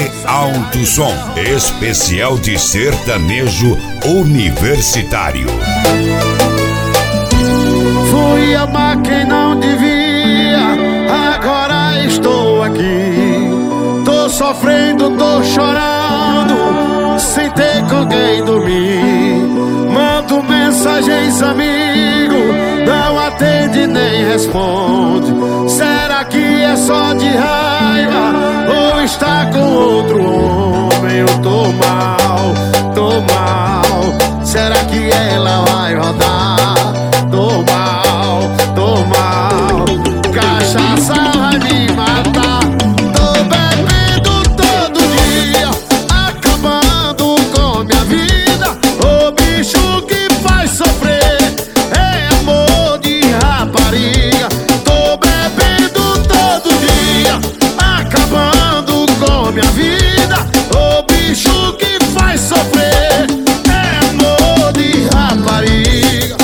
ME Alto Som, especial de sertanejo universitário. Fui amar quem não devia, agora estou aqui. Tô sofrendo, tô chorando, sem ter com quem dormir. Mando mensagens, amigo, não atende nem responde. Será que é só de raiva ou está com outro homem? Eu tô mal, tô mal. Será que ela vai rodar? Tô mal, tô mal. Cachaça vai me matar. Tô bebendo todo dia, acabando com minha vida. O bicho que faz sofrer é amor de rapariga. Tô bebendo todo dia, acabando com minha vida. O bicho que faz sofrer é amor de rapariga.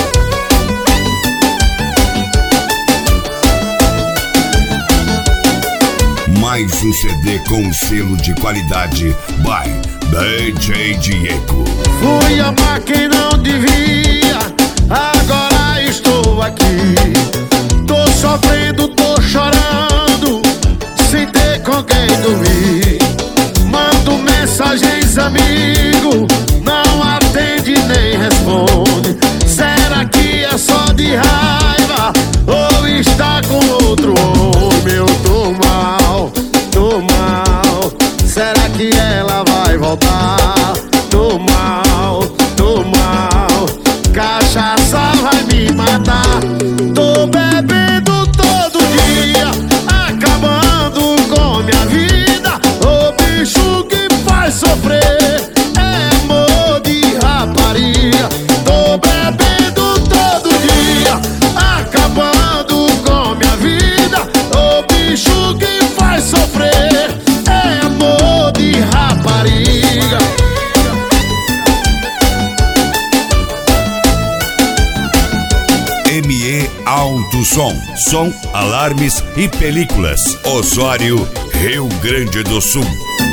Mais um CD com selo de qualidade by DJ Diego. Fui amar quem não devia, agora estou aqui. Tô sofrendo, tô chorando, sem ter com quem dormir. Mando mensagens, amigo, não atende nem responde. Será que é só de raiva ou está com outro homem? Eu tô mal, tô mal. Será que ela vai voltar? Tô mal, tô mal. Cachaça vai me matar. Tô bebendo todo dia, acabando com minha vida. O bicho que faz sofrer é amor de rapariga. Tô bebendo todo dia, acabando com minha vida. O bicho que faz sofrer é amor de rapariga. ME Alto Som, som, alarmes e películas. Osório, Rio Grande do Sul.